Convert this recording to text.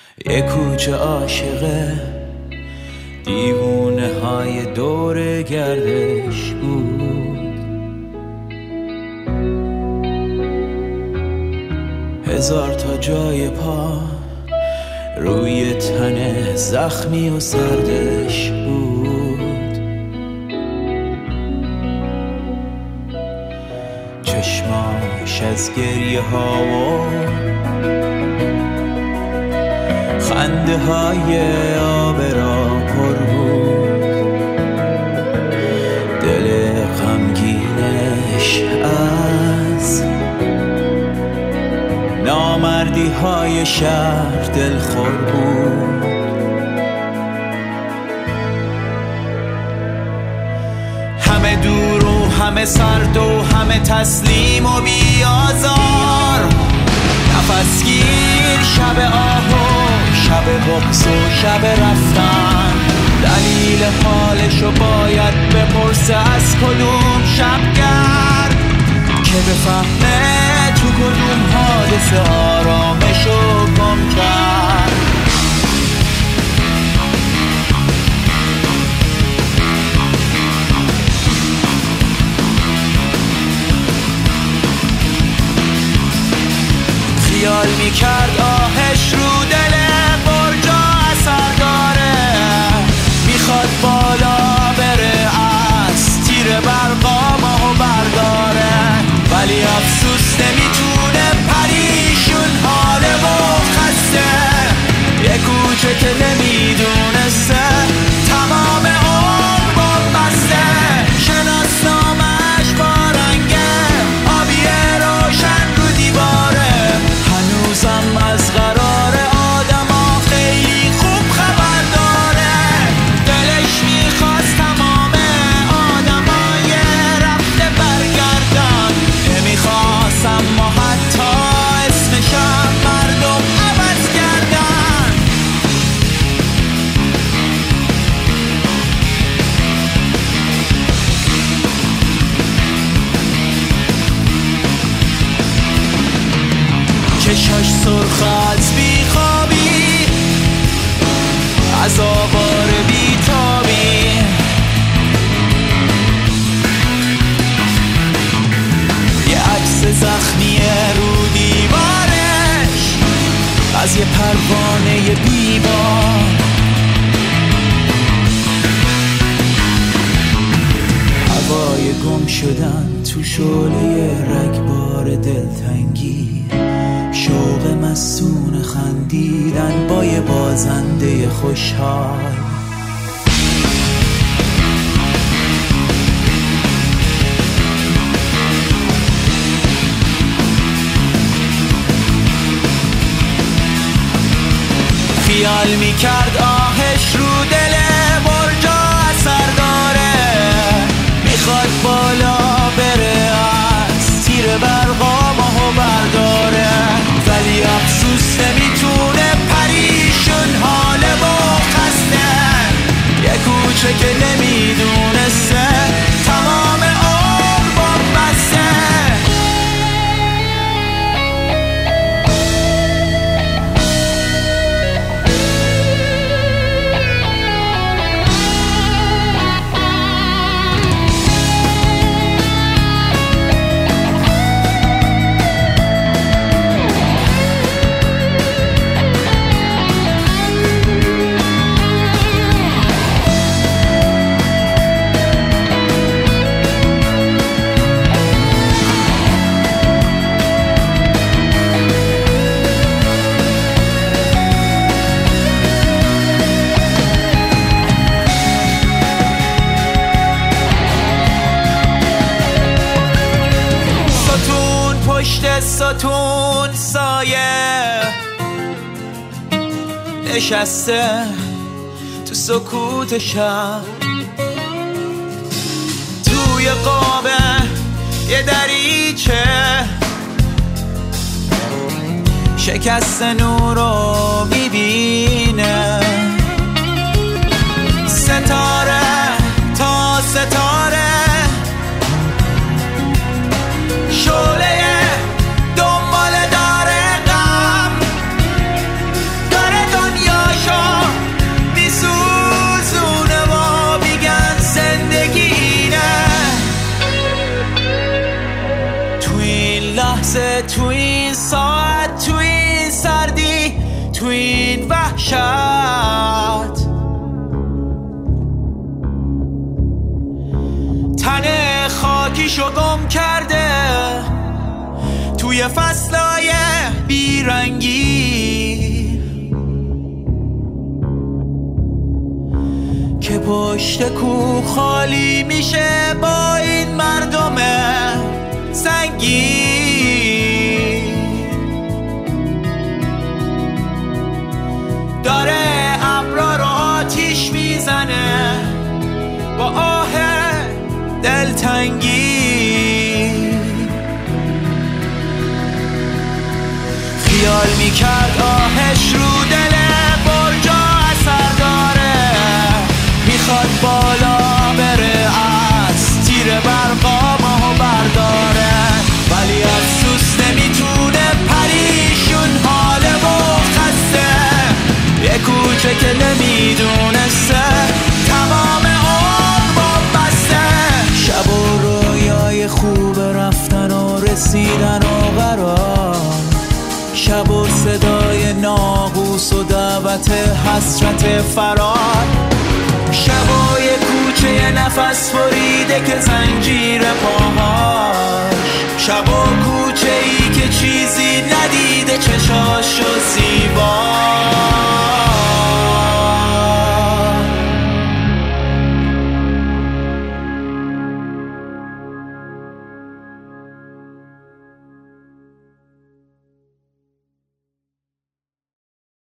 یه کوچه عاشقه دیوونه های دور گردش بود. هزار تا جای پا روی تن زخمی و سردش بود. چشماش از گریه ها و خنده های آب را پر بود. دل غمگینش از نامردی های شهر دلخور بود. همه دور و همه سرد و همه تسلیم و بیازار، نفسگیر شب آهو شب بغض و شب رفتن. دلیل حالشو باید بپرسه از کدوم شبگرد که بفهمه تو کدوم حادثه آرامشو گم کرد. خیال میکرد آهش رو دل برجا اثر داره، میخواد بالا بره از تیر برقا ماهو برداره، ولی افسوس نمیتونه پریشون حاله و خسته. یه کوچه که نمیدونسته تمام عمر با بسته. شناسنامش با رنگ آبی روشن رو دیواره، هنوزم از قرار آدما خیلی خوب خبر داره. دلش میخواست تمام آدمای رفته برگردن، نمیخواست اما حتی اسمشم مردم عوض کردن. چشاش سرخ از بیخوابی، از آوار بیتابی، یه عکس زخمیه رو دیوارش از یه پروانه بیمار. هوای گم شدن تو شعله رگبار دلتنگی، شوق مستون خندیدن با یه بازنده خوشحال. خیال میکرد آهش رو دل برجا اثر داره، میخواد بالا بره از تیر برقا ماهو برداره، ولی افسوس نمیتونه پریشون حاله و خسته. یه کوچه که نمیدونسته تمام عمر با بسته. ستون سایه نشسته تو سکوت شب، توی قابه یه دریچه شکست نور رو میبینه. ستاره تا ستاره شعله دنبال داره غم، داره تو این وحشت. تن خاکیشو گم کرده توی فصلای بیرنگی که پشت کوه خالی میشه با این مردم سنگی. داره ابرا رو آتیش میزنه با آه دلتنگی. خیال میکرد آهش رو دل برجا اثر داره، میخواد بالا بره از تیر برقا ماهو برداره، ولی افسوس نمیتونه پریشون حاله و خسته. یه کوچه که نمیدونسته تمام عمر بسته. شب و رویای خوب رفتن و رسیدن و قرار، شب و صدای ناقوس و دعوت حسرت فرار. شب و یه کوچه نفس بریده که زنجیر پاهاش، شب و کوچه ای که چیزی ندیده چشاش و زیبا.